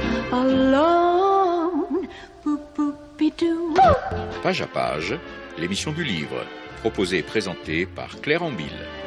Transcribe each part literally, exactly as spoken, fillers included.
alone. Boop-boop-be-doo. Page à page, l'émission du livre, proposée et présentée par Claire Ambille.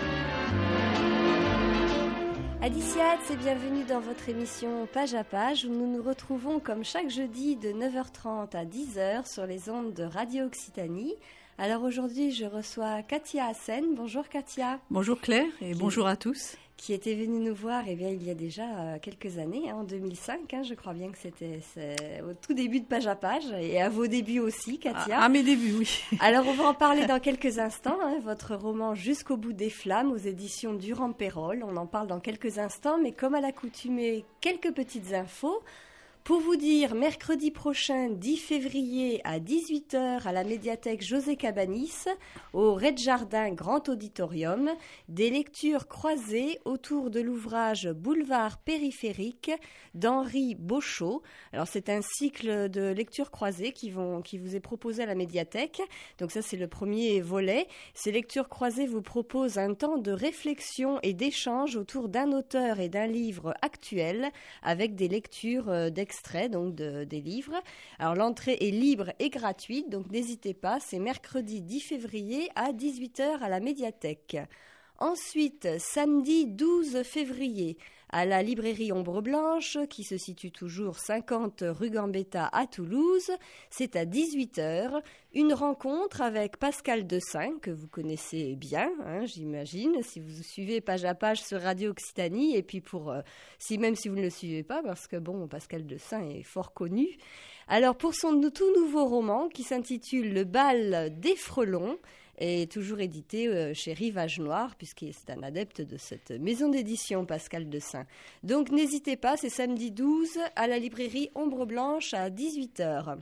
Adiciat, et bienvenue dans votre émission Page à page où nous nous retrouvons comme chaque jeudi de neuf heures trente à dix heures sur les ondes de Radio Occitanie. Alors aujourd'hui, je reçois Katia Hassen. Bonjour Katia. Bonjour Claire et qui, bonjour à tous. Qui était venue nous voir eh bien, il y a déjà euh, quelques années, hein, en deux mille cinq. Hein, je crois bien que c'était au tout début de Page à page et à vos débuts aussi, Katia. À, à mes débuts, oui. Alors on va en parler dans quelques instants. Hein, votre roman Jusqu'au bout des flammes aux éditions Durand-Pérolle. On en parle dans quelques instants, mais comme à l'accoutumée, quelques petites infos. Pour vous dire, mercredi prochain, dix février à dix-huit heures à la médiathèque José Cabanis, au Rez-de-Jardin Grand Auditorium, des lectures croisées autour de l'ouvrage Boulevard périphérique d'Henri Beauchot. Alors c'est un cycle de lectures croisées qui, vont, qui vous est proposé à la médiathèque. Donc ça c'est le premier volet. Ces lectures croisées vous proposent un temps de réflexion et d'échange autour d'un auteur et d'un livre actuel avec des lectures d'extraits. Extrait, donc de, des livres. Alors l'entrée est libre et gratuite, donc n'hésitez pas, c'est mercredi dix février à dix-huit heures à la médiathèque. Ensuite, samedi douze février, à la librairie Ombre Blanche, qui se situe toujours cinquante rue Gambetta à Toulouse, c'est à dix-huit heures, une rencontre avec Pascal Dessin, que vous connaissez bien, hein, j'imagine, si vous suivez Page à page sur Radio Occitanie, et puis pour, euh, si, même si vous ne le suivez pas, parce que bon, Pascal Dessin est fort connu. Alors pour son tout nouveau roman, qui s'intitule Le bal des frelons, est toujours édité euh, chez Rivage Noir, puisqu'il est un adepte de cette maison d'édition, Pascal Dessin. Donc n'hésitez pas, c'est samedi douze à la librairie Ombre Blanche à dix-huit heures.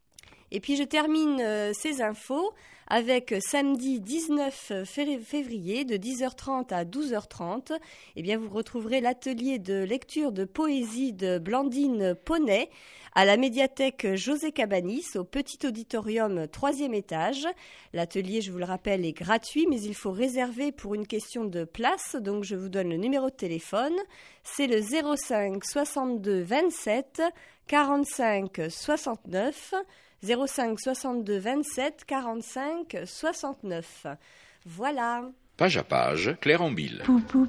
Et puis je termine euh, ces infos avec euh, samedi dix-neuf février de dix heures trente à douze heures trente. Eh bien, vous retrouverez l'atelier de lecture de poésie de Blandine Poney à la médiathèque José Cabanis au petit auditorium troisième étage. L'atelier, je vous le rappelle, est gratuit, mais il faut réserver pour une question de place. Donc je vous donne le numéro de téléphone. C'est le zéro cinq soixante-deux vingt-sept quarante-cinq soixante-neuf. zéro cinq soixante-deux vingt-sept quarante-cinq soixante-neuf. Voilà. Page à page, Claire Ambille.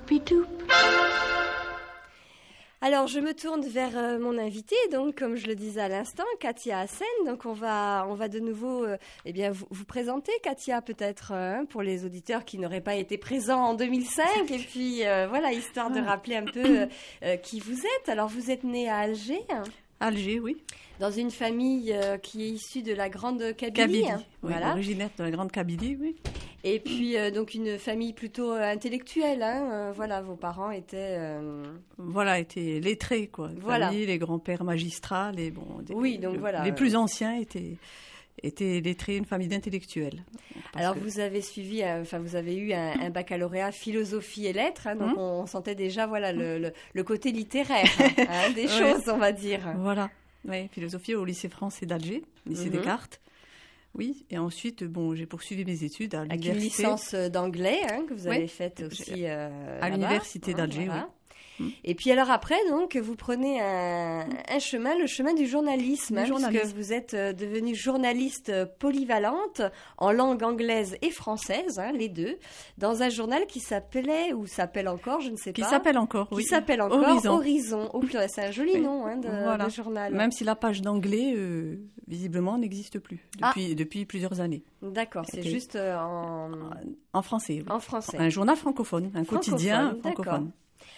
Alors, je me tourne vers euh, mon invité, donc comme je le disais à l'instant, Katia Hassen. Donc, on va, on va de nouveau, euh, eh bien, vous, vous présenter, Katia, peut-être euh, pour les auditeurs qui n'auraient pas été présents en deux mille cinq, et puis euh, voilà, histoire de rappeler un peu euh, euh, qui vous êtes. Alors, vous êtes née à Alger. Hein. Alger, oui. Dans une famille euh, qui est issue de la Grande Kabylie. Kabylie, hein. oui, Voilà. Originaire de la Grande Kabylie, oui. Et puis, euh, donc, une famille plutôt euh, intellectuelle. Hein. Euh, voilà, vos parents étaient... Euh... Voilà, étaient lettrés, quoi. Voilà. Famille, les grands-pères magistrats, les, bon, des, oui, donc le, voilà. les plus anciens étaient... était lettré, une famille d'intellectuels. Alors que... vous avez suivi, euh, enfin vous avez eu un, un baccalauréat philosophie et lettres, hein, donc mmh. on sentait déjà voilà le, le, le côté littéraire hein, des choses, ouais. on va dire. Voilà, oui, philosophie au lycée français d'Alger, lycée mmh. Descartes. Oui, et ensuite, bon, j'ai poursuivi mes études à l'université. Avec une licence d'anglais hein, que vous avez ouais. faite aussi euh, à l'université d'Alger, voilà. oui. Et puis alors après, donc, vous prenez un, un chemin, le chemin du journalisme, du hein, journalisme. Puisque vous êtes euh, devenue journaliste polyvalente en langue anglaise et française, hein, les deux, dans un journal qui s'appelait, ou s'appelle encore, je ne sais qui pas. Qui s'appelle encore, oui. Qui s'appelle encore Horizon. Horizon. Oh, c'est un joli oui. nom hein, de, voilà. de journal. Même si la page d'anglais, euh, visiblement, n'existe plus depuis, ah. depuis plusieurs années. D'accord, c'est okay. juste euh, en... En français, oui. En français. Un journal francophone, un francophone, quotidien francophone.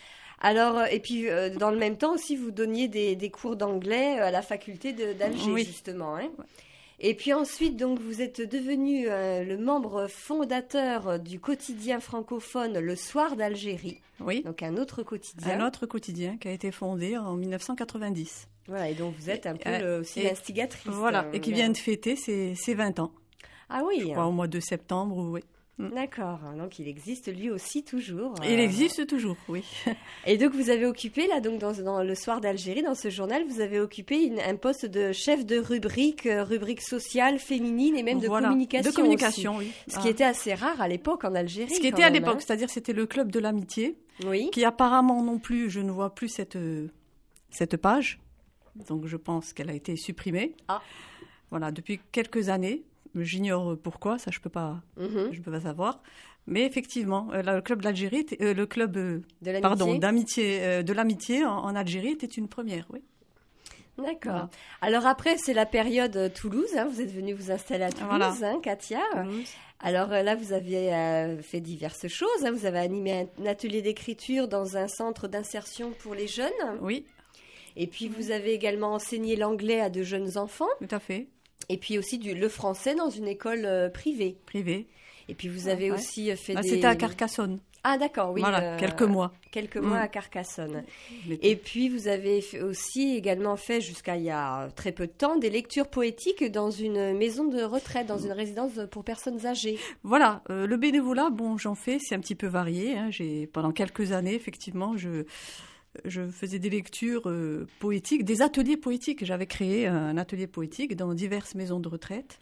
Alors, et puis, euh, dans le même temps aussi, vous donniez des, des cours d'anglais à la faculté de, d'Alger, oui. justement. Hein. Et puis ensuite, donc, vous êtes devenu euh, le membre fondateur du quotidien francophone Le Soir d'Algérie. Oui. Donc, un autre quotidien. Un autre quotidien qui a été fondé en dix-neuf cent quatre-vingt-dix. Voilà, et donc vous êtes un peu et, le, aussi et, l'instigatrice. Voilà, et qui vient de fêter ses, ses vingt ans. Ah oui. Je crois au mois de septembre, oui. D'accord, donc il existe lui aussi toujours. Il euh... existe toujours, oui. Et donc vous avez occupé, là, donc dans, dans Le Soir d'Algérie, dans ce journal, vous avez occupé une, un poste de chef de rubrique, euh, rubrique sociale, féminine et même de voilà. communication. De communication, aussi. oui. Ce qui ah. était assez rare à l'époque en Algérie. Ce qui était même, à l'époque, hein. c'est-à-dire c'était le club de l'amitié, oui. qui apparemment non plus, je ne vois plus cette, cette page. donc je pense qu'elle a été supprimée. Ah. Voilà, depuis quelques années. J'ignore pourquoi, ça je peux pas, Mhm. je peux pas savoir. Mais effectivement, euh, là, le club d'Algérie, était- euh, le club, euh, De l'amitié. pardon, d'amitié, euh, de l'amitié en, en Algérie était une première, oui. D'accord. Voilà. Alors après, c'est la période euh, Toulouse. Hein. Vous êtes venu vous installer à Toulouse, Voilà. hein, Katia. Toulouse. Alors euh, là, vous avez euh, fait diverses choses. Hein. Vous avez animé un, un atelier d'écriture dans un centre d'insertion pour les jeunes. Oui, Et puis, vous avez également enseigné l'anglais à de jeunes enfants. tout à fait, Et puis aussi du, le français dans une école euh, privée. privé. Et puis, vous avez Ouais. aussi euh, fait Ah, des... C'était à Carcassonne, Ah, d'accord, oui. voilà, euh, quelques mois. Quelques mois Mm. à Carcassonne. Mais- Et puis, vous avez fait aussi également fait, jusqu'à il y a très peu de temps, des lectures poétiques dans une maison de retraite, dans une résidence pour personnes âgées. Voilà, euh, le bénévolat, bon, j'en fais, c'est un petit peu varié. Hein. J'ai, pendant quelques années, effectivement, je, je faisais des lectures euh, poétiques, des ateliers poétiques. J'avais créé un atelier poétique dans diverses maisons de retraite.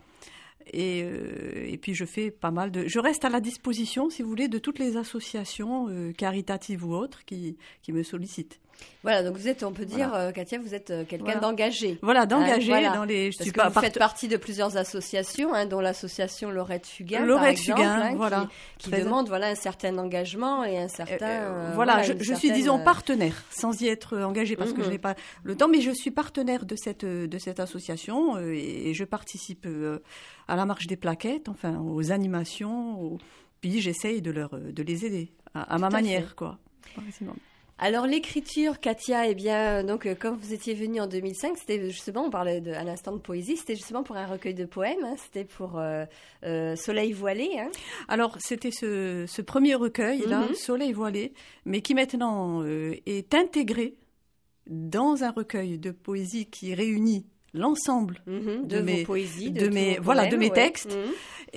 Et, euh, et puis je fais pas mal de... Je reste à la disposition, si vous voulez, de toutes les associations euh, caritatives ou autres qui, qui me sollicitent. Voilà, donc vous êtes, on peut dire, Voilà. euh, Katia, vous êtes euh, quelqu'un Voilà. d'engagé. Voilà, d'engager Hein, voilà. dans les... je Parce suis que pas vous part- faites partie de plusieurs associations, hein, dont l'association Laurette Fugain, par Laurette exemple, Fugain, hein, qui- voilà. qui, Très- demande voilà, un certain engagement et un certain... Euh, euh, voilà, je, une je suis, certaine, disons, euh, partenaire, sans y être engagée parce que Mhm. je n'ai pas le temps, mais je suis partenaire de cette, de cette association euh, et, et je participe euh, à la marche des plaquettes, enfin, aux animations, aux- puis j'essaye de, leur, de les aider à, à ma Tout à manière, fait. quoi. Maximum. Alors l'écriture, Katia, eh bien, donc euh, quand vous étiez venue en deux mille cinq, c'était justement, on parlait de, à l'instant de poésie, c'était justement pour un recueil de poèmes, hein, c'était pour euh, euh, Soleil voilé. Hein. Alors, c'était ce, ce premier recueil-là, Mhm. Soleil voilé, mais qui maintenant euh, est intégré dans un recueil de poésie qui réunit l'ensemble Mhm, de, de vos mes- poésies, de, de tous mes- vos voilà, de poèmes, mes ouais. textes. Mhm.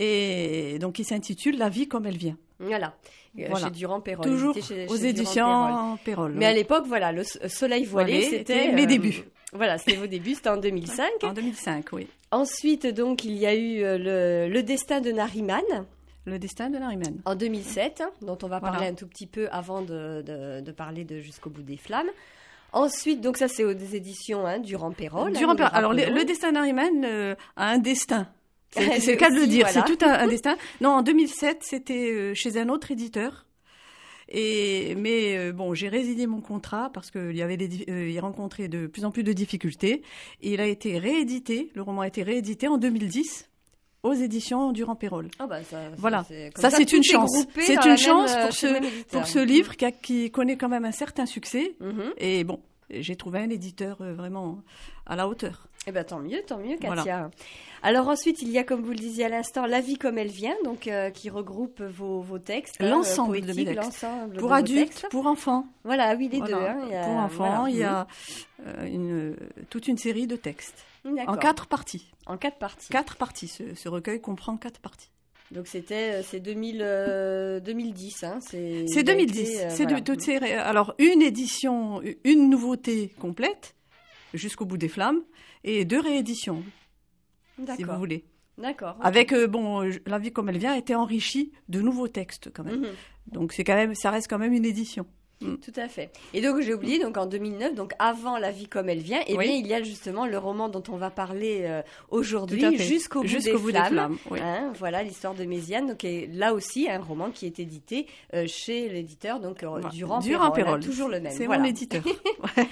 et donc il s'intitule La vie comme elle vient. Voilà, Euh, Voilà. chez Durand-Perrol. Toujours édité chez- aux chez éditions Durand-Perrol. Pérol. Mais à l'époque, voilà, le so- Soleil voilé, Voilé, c'était... c'était mes débuts. Voilà, c'était vos débuts, c'était en deux mille cinq. En deux mille cinq, oui. Ensuite, donc, il y a eu euh, le, le destin de Nariman Le destin de Nariman. en deux mille sept, hein, dont on va Voilà. parler un tout petit peu avant de, de- de parler de Jusqu'au bout des flammes. Ensuite, donc ça c'est aux éditions hein, Durand-Perrol. Durand hein, nous le Alors, le, rappelons. le destin de Nariman euh, a un destin. C'est Lui c'est le cas de le aussi, dire, voilà. c'est tout un, un destin. Non, en deux mille sept, c'était euh, chez un autre éditeur. Et, mais euh, bon, j'ai résilié mon contrat parce qu'il y avait des, di- euh, il rencontrait de plus en plus de difficultés. Et il a été réédité, le roman a été réédité en deux mille dix aux éditions Durand-Perrol. Ah bah, ça, ça, Voilà. c'est- comme Ça, c'est tout une est chance. groupé C'est dans une la chance même, euh, pour chez ce, le même éditeur. pour ce livre qui, a- qui connaît quand même un certain succès. Mhm. Et bon, j'ai trouvé un éditeur euh, vraiment à la hauteur. Eh ben tant mieux, tant mieux, Katia. Voilà. Alors ensuite, il y a, comme vous le disiez à l'instant, La vie comme elle vient, donc euh, qui regroupe vos, vos textes, hein, L'ensemble euh, de mes poétiques, textes. l'ensemble Pour de vos adultes, textes. pour enfants. Voilà, oui, les Voilà. deux. hein, il y a- Pour enfants, voilà. il y a euh, une, toute une série de textes. Mhm. D'accord. En quatre parties. En quatre parties. Quatre parties. Ce, ce recueil comprend quatre parties. Donc c'était euh, c'est deux mille, euh, deux mille dix. Hein, c'est C'est il a deux mille dix. été, euh, C'est de- voilà. toutes ces ré- alors, une édition, une nouveauté complète, Jusqu'au bout des flammes, et deux rééditions, si vous D'accord. voulez. D'accord. ok. Avec, euh, bon, euh, La vie comme elle vient a été enrichie de nouveaux textes, quand même. Mhm. Donc, c'est quand même, ça reste quand même une édition. Tout à fait. Et donc j'ai oublié, donc en deux mille neuf, donc avant La vie comme elle vient, eh Oui. bien il y a justement le roman dont on va parler euh, aujourd'hui, Tout à fait. Jusqu'au bout, Jusqu'au des, bout des flammes. flammes, oui. Hein, voilà l'histoire de Méziane, donc et là aussi un roman qui est édité euh, chez l'éditeur donc euh, Voilà. Durand-Perrol, Durand-Perrol. hein, toujours le même. C'est voilà. mon éditeur. Ouais.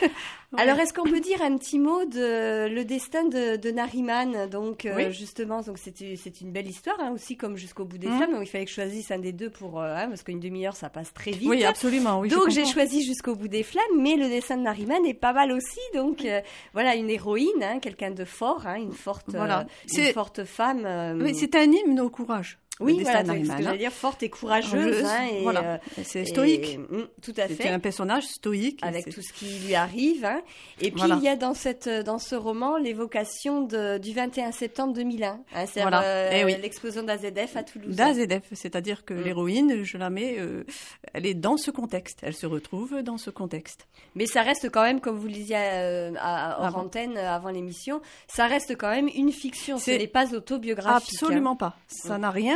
Alors est-ce qu'on peut dire un petit mot de le destin de, de Nariman, donc euh, Oui. justement, donc c'est c'est une belle histoire hein, aussi comme Jusqu'au bout des Mhm. flammes. Donc il fallait que je choisisse un des deux pour euh, hein, parce qu'une demi-heure ça passe très vite. Oui, absolument. Oui, je Donc j'ai comprends. choisi Jusqu'au bout des flammes, mais le dessin de Nariman est pas mal aussi. Donc euh, voilà une héroïne, hein, quelqu'un de fort, hein, une forte, Voilà. euh, une C'est- forte femme. euh, Oui, c'est un hymne au courage. oui, le destin voilà, de c'est ce Nariman, que hein. j'allais dire, forte et courageuse. Courageuse, hein, et, voilà. euh, C'est et- stoïque. mm, tout à C'était fait. un personnage stoïque. Avec C'est- tout ce qui lui arrive. Hein. Et puis, Voilà. il y a dans, cette, dans ce roman l'évocation de- du vingt et un septembre deux mille un. Hein, c'est Voilà. euh, Eh oui. l'explosion d'A Z F à Toulouse. D'A Z F, c'est-à-dire que Mm. l'héroïne, je la mets, euh, elle est dans ce contexte, elle se retrouve dans ce contexte. Mais ça reste quand même, comme vous le disiez euh, à, hors Avant. antenne, euh, avant l'émission, ça reste quand même une fiction. Ce C'est n'est pas autobiographique. Absolument pas. Ça n'a rien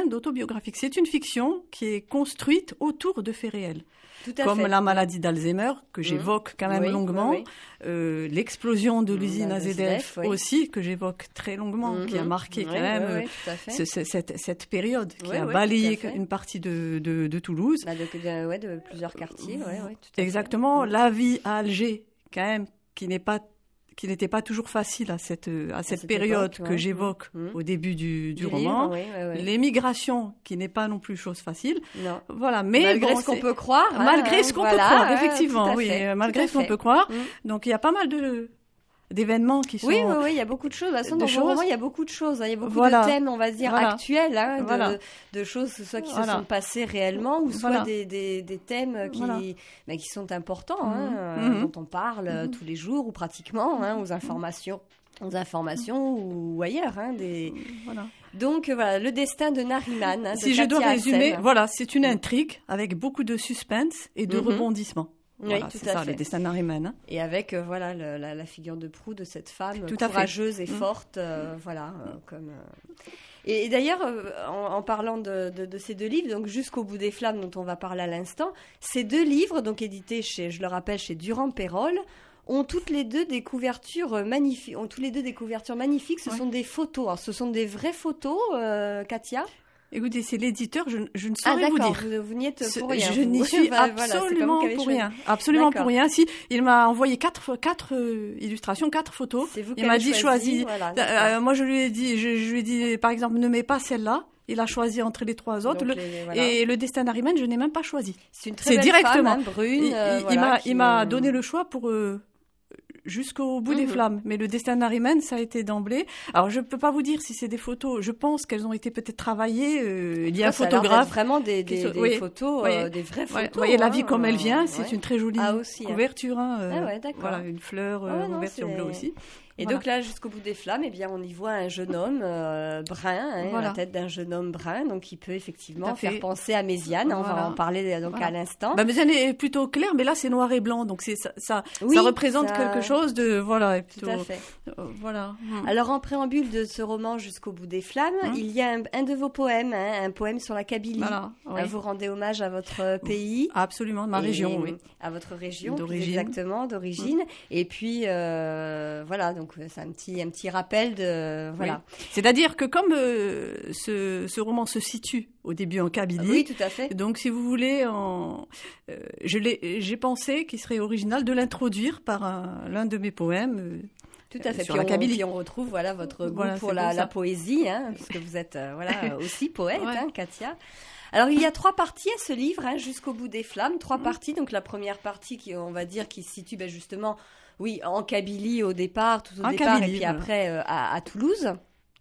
d'autobiographique. C'est une fiction qui est construite autour de faits réels. Tout à Comme fait. la maladie d'Alzheimer, que j'évoque quand même Oui, longuement, oui, oui. Euh, l'explosion de l'usine La A Z F A Z F, oui. aussi, que j'évoque très longuement, Mhm. qui a marqué Oui, quand même oui, oui, euh, tout à fait. ce- ce- cette, cette période, qui Oui, a oui, balayé tout à fait. une partie de, de, de Toulouse. Bah, de, de- ouais, de plusieurs quartiers, ouais, ouais, tout à fait. Exactement, Mhm. la vie à Alger, quand même, qui n'est pas qui n'était pas toujours facile à cette, à cette cette période époque, que ouais. j'évoque Mhm. au début du, du, Du roman. livre, oui, oui, oui. L'émigration, qui n'est pas non plus chose facile. Non. Voilà, mais Malgré bon, ce qu'on c'est- peut croire. hein, Malgré hein, ce qu'on voilà, peut croire, ouais, effectivement, tout à oui, fait, euh, tout malgré à ce qu'on fait. peut croire. Mm. Donc, il y a pas mal de d'événements qui sont... Oui, oui, oui, il y a beaucoup de choses. De toute façon, de dans choses. vos romans, il y a beaucoup de choses. hein. Il y a beaucoup Voilà. de thèmes, on va dire, Voilà. actuels, hein, de, Voilà. de choses soit qui Voilà. se sont passées réellement, ou soit Voilà. des, des, des thèmes qui, Voilà. bah, qui sont importants, hein, Mhm. euh, Mhm. dont on parle euh, tous les jours, ou pratiquement, hein, aux informations. aux informations ou ailleurs. Hein, des... Voilà. Donc euh, voilà, le destin de Nariman. Hein, de Si je dois Katia résumer, Hassen. voilà, c'est une intrigue avec beaucoup de suspense et de Mhm. rebondissements. Oui, Voilà, tout c'est à ça, fait. le destin de Nariman. Hein. Et avec euh, voilà le- la, la figure de proue de cette femme Tout à fait. courageuse et Mm. forte, euh, voilà euh, comme. euh. Et, et d'ailleurs, euh, en, en parlant de, de, de ces deux livres, donc Jusqu'au bout des flammes dont on va parler à l'instant, ces deux livres, donc édités chez, je le rappelle, chez Durand-Perrol, ont toutes les deux des couvertures euh, magnifiques. Ont tous les deux des couvertures magnifiques. Ce Ouais. sont des photos. Alors, ce sont des vraies photos, euh, Katia. Écoutez, c'est l'éditeur, je, je ne Ah saurais vous d'accord, dire. vous, vous n'y êtes Ce- pour rien. je vous. n'y suis Bah, voilà, c'est pas vous absolument qui avez pour choisi. rien. Absolument D'accord. pour rien. Si, il m'a envoyé quatre, quatre euh, illustrations, quatre photos. C'est vous qui Il m'a avez dit choisis. voilà, Euh, d'accord. moi, je lui ai dit, je, je lui ai dit, par exemple, ne mets pas celle-là. Il a choisi entre les trois autres. Donc, Le- les- voilà. Et le destin d'Ariman, je n'ai même pas choisi. C'est une très c'est belle directement. femme, hein, brune. Il, euh, il- voilà, il m'a, qui, il m'a euh, donné le choix pour euh, jusqu'au bout des Mhm. flammes. Mais le destin d'Ariman, ça a été d'emblée. Alors, je ne peux pas vous dire si c'est des photos. Je pense qu'elles ont été peut-être travaillées. euh, il y a un ça a l'air d'être photographe. vraiment des, qui des, se- des oui. photos, Oui. euh, des vraies Ouais, photos. vous voyez la hein, vie comme elle vient, euh, c'est ouais. une très jolie Ah, aussi, hein. couverture. Hein, euh, Ah ouais, d'accord. Voilà, une fleur, euh, Ah ouais, non, couverture c'est- bleue aussi. Et Voilà. donc là, jusqu'au bout des flammes, eh bien, on y voit un jeune homme euh, brun, hein, Voilà. la tête d'un jeune homme brun, donc qui peut Tout effectivement à fait. faire penser à Méziane. On va Voilà. en parler donc Voilà. à l'instant. Bah, mais elle est plutôt claire, mais là c'est noir et blanc, donc c'est ça, ça, Oui, ça représente ça- quelque chose de voilà, et Tout plutôt, à fait. euh, voilà. Mm. Alors, en préambule de ce roman Jusqu'au bout des flammes, Hum. il y a un, un de vos poèmes, hein, un poème sur la Kabylie. Voilà, oui. Euh, Vous rendez hommage à votre euh, pays. Absolument, de ma Et, région, oui. À votre région, plus D'origine. exactement, d'origine. Et puis, euh, voilà, donc euh, c'est un petit, un petit rappel de... Voilà. Oui. C'est-à-dire que comme euh, ce, ce roman se situe au début en Kabylie, Oui, tout à fait. donc si vous voulez, en, euh, je l'ai, j'ai pensé qu'il serait original de l'introduire par un- l'un de mes poèmes. euh, Tout à fait. sur Puis la on, Kabylie. puis on retrouve voilà, votre goût Voilà, pour c'est la, pour ça. la poésie, hein, puisque vous êtes euh, voilà, aussi poète, Ouais. hein, Katia. Alors, il y a trois parties à ce livre, hein, Jusqu'au bout des flammes. Trois Mm. parties. Donc, la première partie, qui, on va dire, qui se situe ben, justement, oui, en Kabylie au départ, tout au En départ, Kabylie, et puis voilà. après euh, à, à Toulouse.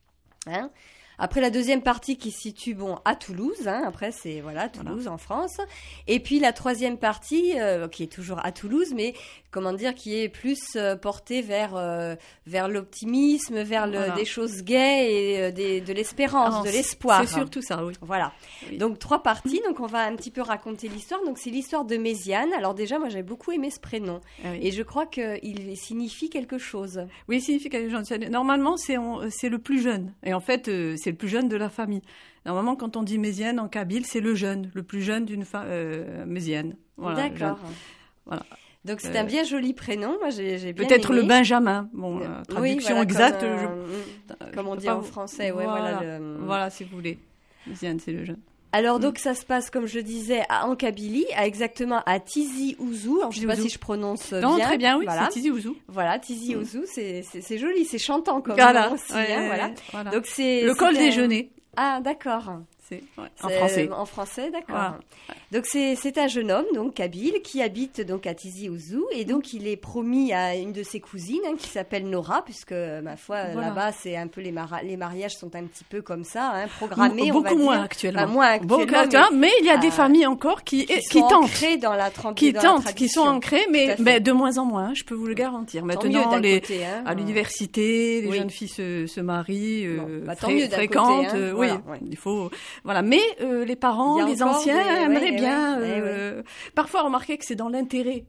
Hein. Après la deuxième partie qui se situe bon à Toulouse, hein, après c'est voilà Toulouse en France, et puis la troisième partie euh, qui est toujours à Toulouse, mais comment dire qui est plus euh, portée vers euh, vers l'optimisme, vers le, Voilà. des choses gaies et euh, des, de l'espérance, Alors, de c'est- l'espoir. C'est surtout ça, oui. Voilà. Oui. Donc trois parties. Donc on va un petit peu raconter l'histoire. Donc c'est l'histoire de Méziane. Alors déjà moi j'ai beaucoup aimé ce prénom Ah oui. et je crois qu'il signifie quelque chose. Oui, il signifie quelque chose. C'est- Normalement, c'est on- c'est le plus jeune. Et en fait, euh, c'est le plus jeune de la famille. Normalement, quand on dit Méziane en kabyle, c'est le jeune, le plus jeune d'une famille euh, Méziane. Voilà, D'accord. jeune. Voilà. Donc c'est Euh, un bien joli prénom. Moi j'ai j'ai bien Peut-être aimé. le Benjamin. Bon, Euh, euh, oui, traduction voilà, exacte. comme, je- euh, je comme on peux dit pas en vous- français, ouais, voilà, le- Voilà, si vous voulez. Méziane, c'est le jeune. Alors Mm. donc ça se passe comme je le disais à, en Kabylie, à exactement à Tizi Ouzou. Alors je sais pas Tizi si je prononce Non, bien. très bien, oui, Voilà. c'est Tizi Ouzou. Voilà, Tizi Mm. Ouzou, c'est c'est c'est joli, c'est chantant comme Voilà, nom aussi, ouais, hein, voilà. voilà. Donc c'est Le col c'est un- déjeuner. Ah d'accord. C'est ouais, en C'est- français. En français, d'accord. Voilà. Donc c'est c'est un jeune homme, donc kabyle, qui habite donc à Tizi Ouzou, et donc il est promis à une de ses cousines hein, qui s'appelle Nora, puisque ma foi Voilà. là-bas c'est un peu les, mara- les mariages sont un petit peu comme ça, hein, programmés, on Beaucoup va dire. moins actuellement. Enfin, moins Beaucoup actuellement, actuellement, mais, il y a des euh, familles encore qui, qui, qui sont tentent. ancrées dans la tra- Qui dans la tentent, qui sont tradition. ancrées, Tout à mais, fait. mais de moins en moins, je peux vous le garantir. Tant Maintenant, mieux d'un les, côté, hein. à l'université, les Oui. jeunes filles se, se marient, euh, Bon, bah, tant fré- mieux d'un fréquentent. côté, hein. euh, Voilà, oui, ouais. il faut. Voilà, mais euh, les parents, Il y a les encore anciens des- aimeraient ouais, bien. ouais, ouais, euh, Parfois, remarquer que c'est dans l'intérêt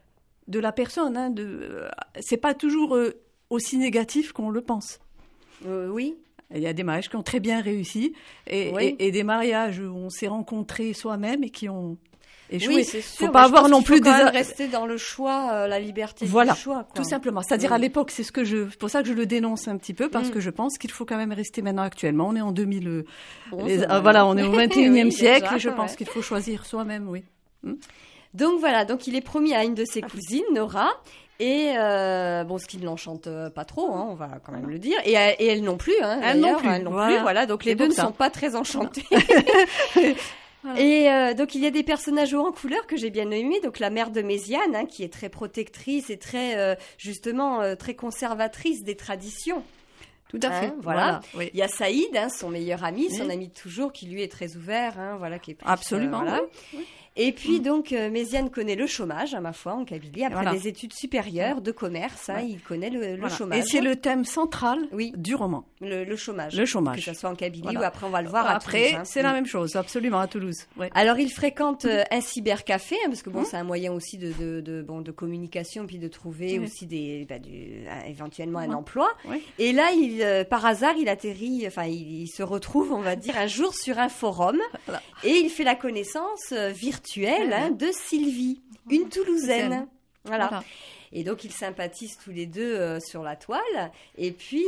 de la personne. Hein, de, euh, c'est pas toujours euh, aussi négatif qu'on le pense. Euh, oui. Il y a des mariages qui ont très bien réussi et, Oui. et, et des mariages où on s'est rencontrés soi-même et qui ont échoué. Oui, c'est sûr. Faut pas mais je avoir pense non qu'il plus faut quand des même a- rester dans le choix, euh, la liberté Voilà, du choix. Quoi. tout simplement. C'est-à-dire Oui. à l'époque, c'est ce que je, c'est pour ça que je le dénonce un petit peu parce Mm. que je pense qu'il faut quand même rester maintenant actuellement. On est en deux mille, euh, Bon, les- ça euh, va. voilà, on est au vingt et unième Oui, siècle déjà, et je ouais. pense qu'il faut choisir soi-même, oui. Donc voilà, donc il est promis à une de ses cousines, Nora. Et euh, bon, ce qui ne l'enchante euh, pas trop, hein, on va quand même le dire. Et, elle- et elle non plus, hein, Elle non d'ailleurs, plus, elle non voilà. plus. Voilà, donc les C'est deux pour ne ça. sont pas très enchantés. Et euh, donc il y a des personnages hauts en couleur que j'ai bien aimés. Donc la mère de Méziane, hein, qui est très protectrice et très euh, justement euh, très conservatrice des traditions. Tout à fait. Hein, voilà. oui. Il y a Saïd, hein, son meilleur ami, son Oui. ami de toujours, qui lui est très ouvert, hein, voilà, qui est plus, Absolument, euh, voilà. oui, oui. Et puis donc euh, Méziane connaît le chômage, à ma foi, en Kabylie, après Voilà. des études supérieures de commerce, hein, Ouais. il connaît le, le Voilà. chômage. Et c'est le thème central Oui. du roman. Le, le chômage. Le chômage. Que ce soit en Kabylie Voilà. ou après on va le voir à Après, Toulouse, hein. c'est la même chose, absolument, à Toulouse. Ouais. Alors il fréquente euh, un cybercafé, hein, parce que bon, Mmh. c'est un moyen aussi de, de, de, bon, de communication, puis de trouver Oui. aussi des, bah, du, un- éventuellement un Ouais. emploi. Ouais. Et là, il, euh, par hasard, il atterrit, enfin, il, il se retrouve, on va dire, un jour sur un forum, Voilà. et il fait la connaissance euh, virtuelle hein, de Sylvie, une Toulousaine. Toulousaine. Voilà. Voilà. Et donc ils sympathisent tous les deux euh, sur la toile. Et puis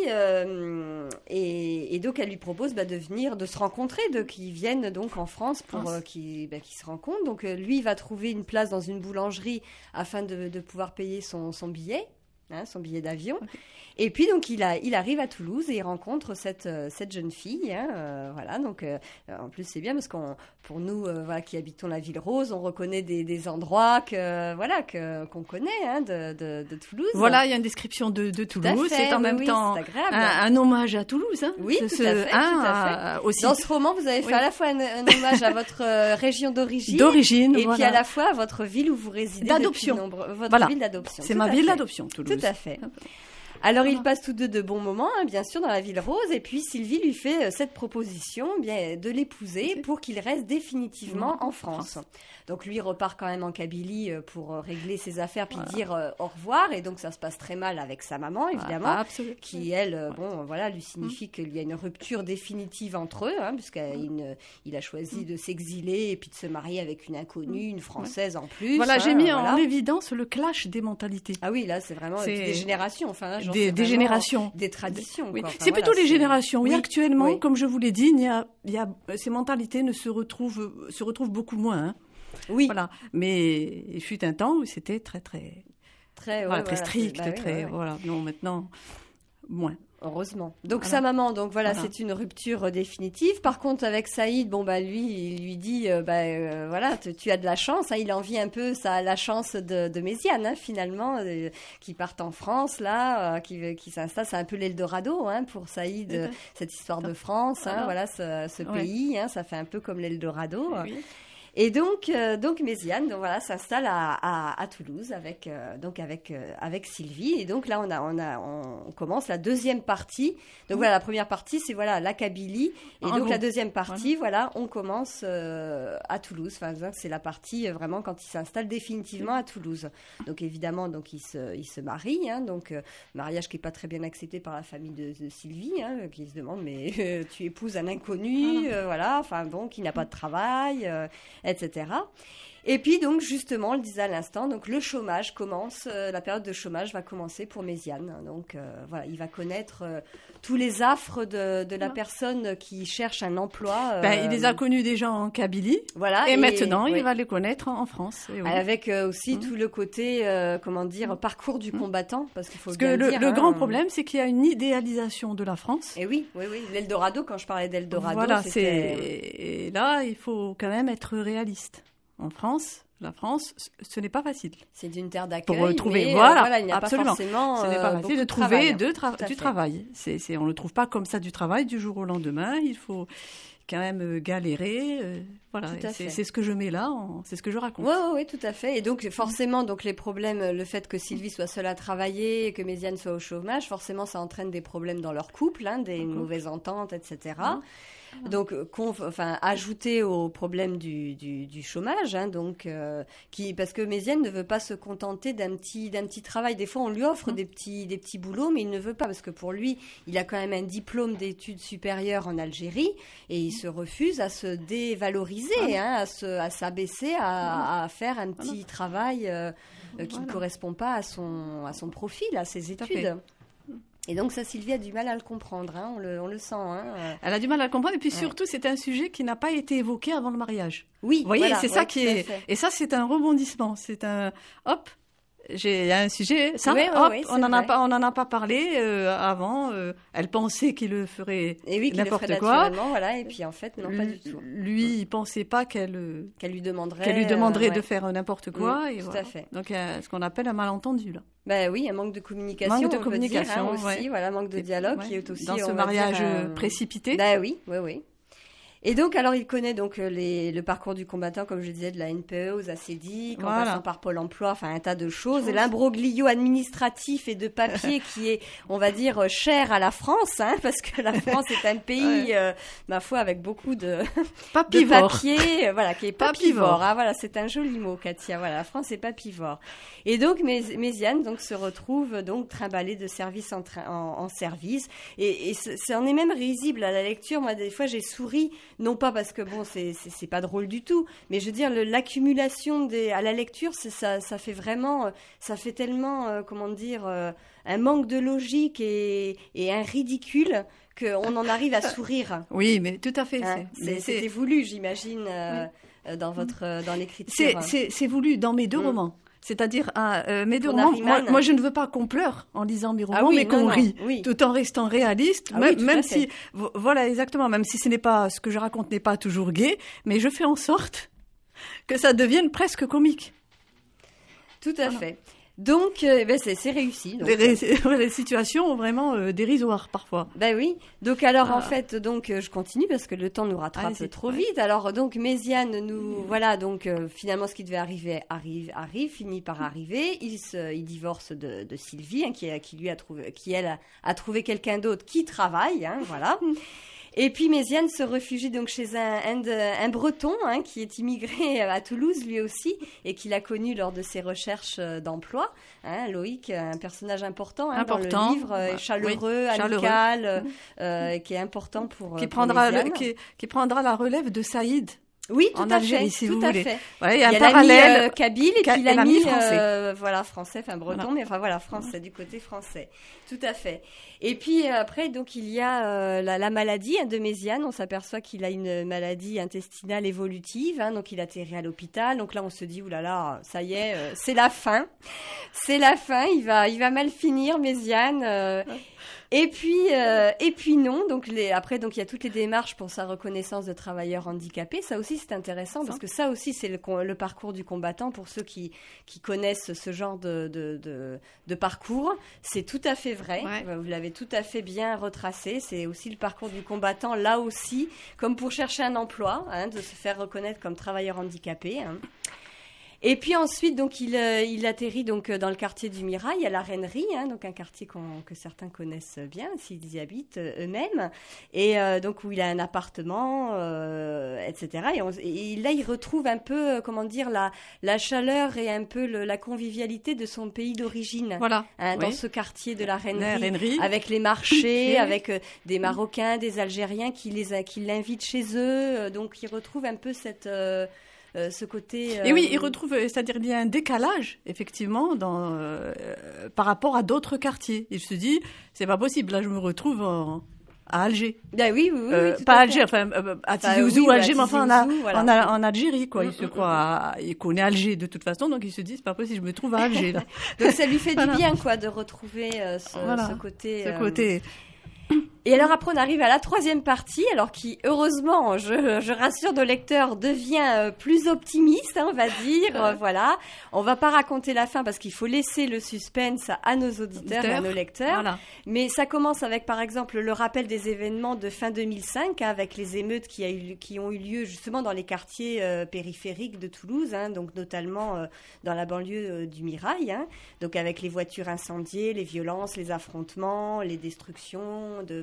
euh, et, et donc elle lui propose bah, de venir, de se rencontrer, de qu'ils viennent donc en France pour France. euh, qu'ils bah, qu'ils se rencontrent. Donc euh, lui il va trouver une place dans une boulangerie afin de, de pouvoir payer son, son billet. Hein, son billet d'avion. Ok. Et puis donc il, a, il arrive à Toulouse et il rencontre cette, euh, cette jeune fille. Hein, euh, voilà, donc euh, en plus c'est bien parce qu'on, pour nous euh, voilà, qui habitons la ville rose, on reconnaît des, des endroits que voilà que qu'on connaît hein, de, de, de Toulouse. Voilà, il y a une description de, de Tout à Toulouse. fait, C'est en oui, même oui, temps c'est agréable. un, un hommage à Toulouse. Hein. Oui, Ce- tout à fait, hein, tout à fait. à- aussi Dans ce roman, vous avez fait Oui. à la fois un, un hommage à votre euh, région d'origine. d'origine. Et puis voilà. à la fois à votre ville où vous résidez D'adoption. depuis de nombreux- votre Voilà. ville d'adoption. C'est Tout ma à ville fait. d'adoption, Toulouse. Tout à fait. Alors Voilà. ils passent tous deux de bons moments, hein, bien sûr, dans la ville rose. Et puis Sylvie lui fait euh, cette proposition, bien de l'épouser C'est- pour qu'il reste définitivement Mmh. en France. Donc lui repart quand même en Kabylie euh, pour euh, régler ses affaires puis Voilà. dire euh, au revoir. Et donc ça se passe très mal avec sa maman, évidemment. Ah, absolument. Qui elle, euh, bon, voilà, lui signifie qu'il y a une rupture définitive entre eux, hein, puisqu'il il a choisi de s'exiler et puis de se marier avec une inconnue, une française en plus. Voilà, hein, j'ai mis voilà. en évidence le clash des mentalités. Ah oui, là, c'est vraiment C'est- des générations. Enfin, là, genre, Des- c'est des vraiment générations. Des traditions. Oui. quoi. Enfin, c'est voilà, plutôt les c'est- générations. Oui, Oui, actuellement, oui. comme je vous l'ai dit, il y a, il y a, ces mentalités ne se retrouvent, se retrouvent beaucoup moins. Hein. Oui, Voilà. Mais il fut un temps où c'était très, très, très, ouais, voilà, très voilà, strict, c'est- bah oui, très, ouais, ouais. voilà. Non, maintenant, moins. Heureusement. Donc Voilà. sa maman, donc voilà, Voilà. c'est une rupture euh, définitive. Par contre, avec Saïd, bon bah lui, il lui dit, euh, bah euh, voilà, tu, tu as de la chance. Hein, il envie un peu ça, la chance de, de Méziane, hein, finalement, euh, qui partent en France là, euh, qui, qui s'installe. C'est un peu l'Eldorado, hein, pour Saïd, euh, cette histoire de France, hein, voilà, ce, ce Ouais. pays, hein, ça fait un peu comme l'Eldorado. Oui. Et donc, euh, donc Méziane, donc voilà, s'installe à, à, à Toulouse avec, euh, donc avec, euh, avec Sylvie. Et donc là, on a, on a, on commence la deuxième partie. Donc voilà, la première partie, c'est voilà la Kabylie. Et En donc gros. la deuxième partie, voilà, on commence euh, à Toulouse. Enfin, c'est la partie euh, vraiment quand il s'installe définitivement à Toulouse. Donc évidemment, donc il se, il se marie. Hein, donc euh, mariage qui est pas très bien accepté par la famille de, de Sylvie, hein, qui se demande mais euh, tu épouses un inconnu, Voilà. euh, voilà. Enfin bon, qui n'a pas de travail. Euh, et cetera. Et puis donc justement, on le disait à l'instant, donc le chômage commence, euh, la période de chômage va commencer pour Méziane. Donc euh, voilà, il va connaître euh, tous les affres de, de la Voilà. personne qui cherche un emploi. euh, Ben, il les a connus déjà en Kabylie. Voilà. Et, maintenant, oui. il va les connaître en en France. Et oui. Avec euh, aussi Mm. tout le côté, euh, comment dire, parcours du combattant, parce qu'il faut Parce que bien le, dire, le hein, grand euh, problème, c'est qu'il y a une idéalisation de la France. Et oui, oui, oui, l'Eldorado. Quand je parlais d'Eldorado, Voilà, c'était. c'est et là, il faut quand même être réaliste. En France, la France, ce- ce n'est pas facile. C'est d'une terre d'accueil. Pour retrouver, mais, euh, voilà, il n'y a absolument. pas forcément. Ce n'est euh, pas beaucoup facile de de trouver travail, hein. de tra- Tout à du fait. travail. C'est, c'est, on ne trouve pas comme ça du travail du jour au lendemain. Il faut quand même euh, galérer. euh, voilà, Tout à Et c'est, fait. c'est ce que je mets là, en- c'est ce que je raconte. Oui, oui, oui, tout à fait. Et donc, forcément, donc les problèmes, le fait que Sylvie soit seule à travailler et que Méziane soit au chômage, forcément, ça entraîne des problèmes dans leur couple, hein, des Couple. mauvaises ententes, et cetera. donc conf, enfin ajouté au problème du, du, du chômage, hein, donc euh, qui parce que Méziane ne veut pas se contenter d'un petit d'un petit travail. Des fois, on lui offre mmh. des petits des petits boulots, mais il ne veut pas parce que pour lui, il a quand même un diplôme d'études supérieures en Algérie et il se refuse à se dévaloriser, voilà. hein, à se à s'abaisser, à, voilà. à faire un petit voilà. travail euh, qui voilà. ne correspond pas à son à son profil, à ses études. Et donc ça, Sylvie a du mal à le comprendre, hein, on, le, on le sent. Hein. Elle a du mal à le comprendre, et puis ouais. surtout, c'est un sujet qui n'a pas été évoqué avant le mariage. Oui, vous voyez, voilà, c'est ouais, ça qui est... Fait. Et ça, c'est un rebondissement, c'est un... Hop, j'ai un sujet, ça, oui, oui, hop, oui, on n'en a pas, on n'en a pas parlé euh, avant. Euh, elle pensait qu'il le ferait et oui, qu'il n'importe le ferait quoi. Naturellement, voilà, et puis en fait, non, L- pas du tout. Lui, il pensait pas qu'elle qu'elle lui demanderait, qu'elle lui demanderait euh, ouais. de faire n'importe quoi. Mmh, et tout voilà. à fait. Donc, il y a ce qu'on appelle un malentendu là. Ben oui, un manque de communication. Manque de on communication, peut dire, hein, aussi, ouais. voilà, manque de dialogue ouais. qui est aussi dans ce on mariage va dire, un... précipité. Ben oui, oui, oui. Et donc, alors, il connaît donc les, le parcours du combattant, comme je disais, de la N P E aux A C D I, en voilà. passant par Pôle emploi, enfin un tas de choses. Chose. L'imbroglio administratif et de papier qui est, on va dire, cher à la France, hein, parce que la France est un pays, ouais. euh, ma foi, avec beaucoup de, de papier, euh, voilà, qui est papivore. papivore hein, voilà, c'est un joli mot, Katia. Voilà, la France est papivore. Et donc, Méziane donc se retrouve donc trimballée de service en, tra- en, en service, et, et ça en est même risible à la lecture. Moi, des fois, j'ai souri. Non pas parce que bon, c'est, c'est, c'est pas drôle du tout, mais je veux dire, le, l'accumulation des, à la lecture, c'est, ça, ça fait vraiment, ça fait tellement, euh, comment dire, euh, un manque de logique et, et un ridicule qu'on en arrive à sourire. Oui, mais tout à fait. Hein, c'est, c'est, c'est... C'était voulu, j'imagine, euh, oui. dans votre, euh, dans l'écriture. C'est, c'est, c'est voulu dans mes deux mmh. romans. C'est-à-dire, ah, euh, mes deux Pour romans, moi, moi, je ne veux pas qu'on pleure en lisant mes romans, ah oui, mais qu'on non, rit, non, oui. tout en restant réaliste, ah même, oui, même si, v- voilà, exactement, même si ce n'est pas, ce que je raconte n'est pas toujours gai, mais je fais en sorte que ça devienne presque comique. Tout à voilà. fait. Donc, euh, ben c'est, c'est réussi. Donc. Les, ré- les situations vraiment euh, dérisoires parfois. Ben oui. Donc alors ah. en fait, donc euh, je continue parce que le temps nous rattrape Allez, trop ouais. vite. Alors donc Méziane nous, mmh. voilà donc euh, finalement ce qui devait arriver arrive, arrive, finit par arriver. Il se, il divorce de, de Sylvie, hein, qui, qui lui a trouvé, qui elle a, a trouvé quelqu'un d'autre qui travaille, hein, voilà. Et puis Méziane se réfugie donc chez un, un, un Breton hein, qui est immigré à Toulouse lui aussi et qu'il a connu lors de ses recherches d'emploi. Hein, Loïc, un personnage important, hein, important dans le livre, euh, chaleureux, oui, amical, chaleureux. Euh, qui est important pour qui pour prendra le, qui, qui prendra la relève de Saïd. Oui, tout en à Algérie, fait, si tout vous à voulez. fait. Ouais, il y a il un parallèle euh, kabyle et puis il a mis français. Euh, voilà français, enfin breton, voilà. mais enfin voilà français du côté français. Tout à fait. Et puis euh, après donc il y a euh, la, la maladie hein, de Méziane. On s'aperçoit qu'il a une maladie intestinale évolutive, hein, donc il atterrit à l'hôpital. Donc là on se dit oulala, là là, ça y est, euh, c'est la fin, c'est la fin. Il va, il va mal finir Méziane. Euh, Et puis, euh, et puis non. Donc les, après, donc il y a toutes les démarches pour sa reconnaissance de travailleur handicapé. Ça aussi, c'est intéressant parce que ça aussi, c'est le, le parcours du combattant pour ceux qui qui connaissent ce genre de de de, de parcours. C'est tout à fait vrai. Ouais. Vous l'avez tout à fait bien retracé. C'est aussi le parcours du combattant là aussi, comme pour chercher un emploi, hein, de se faire reconnaître comme travailleur handicapé. Hein. Et puis ensuite, donc il, euh, il atterrit donc dans le quartier du Mirail, à la Reinerie, hein, donc un quartier qu'on, que certains connaissent bien s'ils y habitent euh, eux-mêmes, et euh, donc où il a un appartement, euh, et cetera. Et, on, et là, il retrouve un peu, euh, comment dire, la, la chaleur et un peu le, la convivialité de son pays d'origine. Voilà. Hein, oui. Dans ce quartier de la Reinerie, la Reinerie. Avec les marchés, avec euh, des Marocains, des Algériens qui les qui l'invitent chez eux. Donc, il retrouve un peu cette euh, Euh, ce côté. Euh... Et oui, il retrouve, c'est-à-dire il y a un décalage effectivement dans, euh, par rapport à d'autres quartiers. Il se dit, c'est pas possible. Là, je me retrouve en, à Alger. Ah oui, oui, oui. Euh, tout pas à Alger, enfin euh, à Tizi Ouzou, oui, Alger, mais enfin en, a, voilà. en, a, en Algérie, quoi. Il se croit, à, il connaît Alger de toute façon, donc il se dit, c'est pas possible, je me trouve à Alger là. Donc ça lui fait voilà. du bien, quoi, de retrouver euh, ce, voilà. ce côté. Ce euh... côté. Et alors après on arrive à la troisième partie, alors qui heureusement, je, je rassure nos lecteurs, devient euh, plus optimiste, hein, on va dire. Euh, voilà, on va pas raconter la fin parce qu'il faut laisser le suspense à nos auditeurs et à nos lecteurs. Voilà. Mais ça commence avec par exemple le rappel des événements de fin deux mille cinq, hein, avec les émeutes qui, a eu, qui ont eu lieu justement dans les quartiers euh, périphériques de Toulouse, hein, donc notamment euh, dans la banlieue euh, du Mirail, hein, donc avec les voitures incendiées, les violences, les affrontements, les destructions de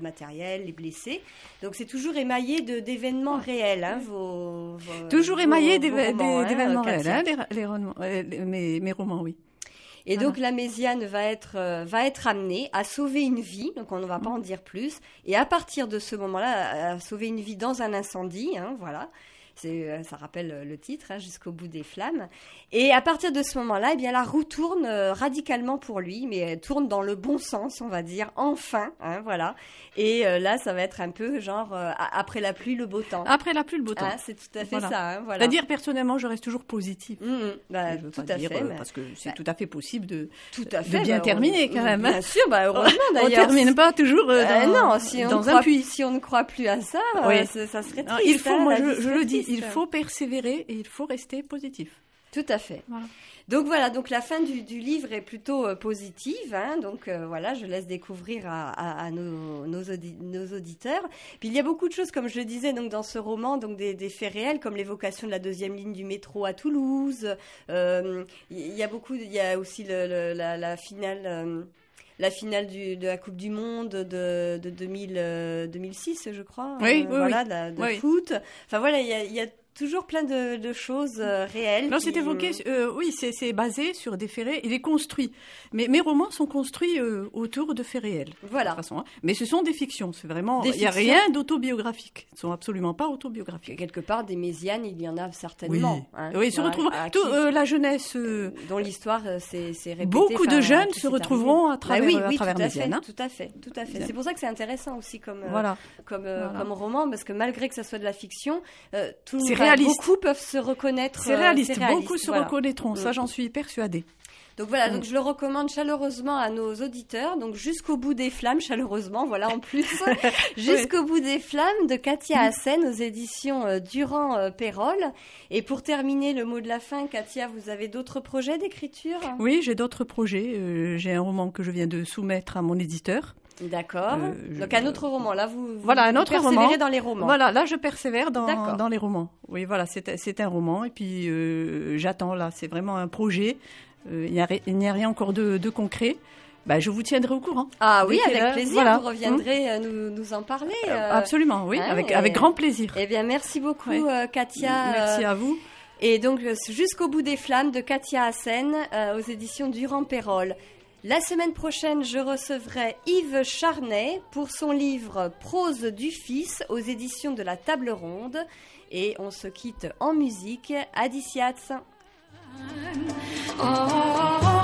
matériel, les blessés. Donc c'est toujours émaillé de, d'événements réels, hein, vos, vos toujours émaillé vos, d'éve- vos romans, d'é- d'événements hein, réels, hein, les, les romans, euh, mes, mes romans, oui. Et Voilà. donc la Méziane va être euh, va être amenée à sauver une vie, donc on ne va pas en dire plus. Et à partir de ce moment-là, à sauver une vie dans un incendie, hein, voilà. C'est, euh, ça rappelle euh, le titre, hein, jusqu'au bout des flammes. Et à partir de ce moment-là, eh bien la roue tourne euh, radicalement pour lui, mais elle tourne dans le bon sens, on va dire, enfin, hein, voilà. Et euh, là, ça va être un peu genre euh, a- après la pluie, le beau temps. Après la pluie, le beau temps. Ah, c'est tout à fait Voilà. ça, hein, voilà. C'est-à-dire, personnellement, je reste toujours positive. Mmh, mmh, bah, Je veux tout pas à dire, fait. euh, mais- parce que c'est bah, tout à fait possible de, tout à de fait. bien bah, terminer, on- quand même. Bien sûr, bah heureusement On d'ailleurs. termine pas toujours euh, Euh, dans, non, si on, dans ne un croit, puits. si on ne croit plus à ça, Oui. euh, ça, ça serait triste. Non, il faut, hein, moi la je, vie je serait le dis, triste. il faut persévérer et il faut rester positif. Tout à fait. Voilà. Donc voilà, donc la fin du, du livre est plutôt euh, positive. Hein, donc euh, voilà, je laisse découvrir à, à, à nos, nos, audi- nos auditeurs. Puis il y a beaucoup de choses, comme je le disais, donc dans ce roman, donc des, des faits réels, comme l'évocation de la deuxième ligne du métro à Toulouse. Euh, Il y a beaucoup, il y a aussi le, le- la, la finale. euh, La finale du, de la Coupe du Monde de, de deux mille, euh, deux mille six, je crois. Oui, euh, oui, voilà, oui. de, la- de Oui. foot. Enfin voilà, il y a, il y a toujours plein de, de choses euh, réelles. Non, qui- c'est évoqué, euh, oui, c'est c'est basé sur des faits réels. Il est construit. Mais mes romans sont construits euh, autour de faits réels. Voilà. De toute façon, hein. Mais ce sont des fictions. C'est vraiment. Des Il n'y a fictions. rien d'autobiographique. Ils ne sont absolument pas autobiographiques. Quelque part, des Mézianes, il y en a certainement. hein. Oui, se Voilà, retrouvent. à Tout, qui- euh, la jeunesse. euh, dont l'histoire euh, s'est s'est répétée. Beaucoup de enfin, jeunes qui se s'est retrouveront arrivé. à travers- Bah oui, à oui, travers tout à Méziane, fait, hein. tout à fait, tout à fait. Bien. C'est pour ça que c'est intéressant aussi comme euh, Voilà. comme euh, Voilà. comme roman, parce que malgré que ça soit de la fiction, euh, tout C'est enfin, réaliste. beaucoup peuvent se reconnaître. C'est euh, réaliste. c'est réaliste, Beaucoup se voilà. reconnaîtront. Ça, Mm. j'en suis persuadée. Donc voilà, donc Mm. je le recommande chaleureusement à nos auditeurs. Donc jusqu'au bout des flammes, chaleureusement, voilà en plus, jusqu'au bout des flammes de Katia Hassen aux éditions euh, Durand euh, Perrol. Et pour terminer le mot de la fin, Katia, vous avez d'autres projets d'écriture? Oui, j'ai d'autres projets. Euh, j'ai un roman que je viens de soumettre à mon éditeur. D'accord. Euh, je- Donc un autre roman. Là, vous, vous Voilà, un vous autre persévérez roman. dans les romans. Voilà, là, je persévère dans, D'accord. dans les romans. Oui, voilà, c'est c'est un roman. Et puis, euh, j'attends, là, c'est vraiment un projet. Euh, Il n'y a, ri- il n'y a rien encore de, de concret. Bah, je vous tiendrai au courant. Ah oui, Dès qu'il avec est- plaisir. voilà. Vous reviendrez euh, nous, nous en parler. euh. Absolument, oui, hein, avec, et- avec grand plaisir. Eh bien, merci beaucoup, Ouais. euh, Katia. Merci euh, à vous. Et donc, euh, jusqu'au bout des flammes de Katia Hassen euh, aux éditions Durand Perrol. La semaine prochaine, je recevrai Yves Charnay pour son livre Prose du Fils aux éditions de la Table Ronde. Et on se quitte en musique. Adiciats. Oh,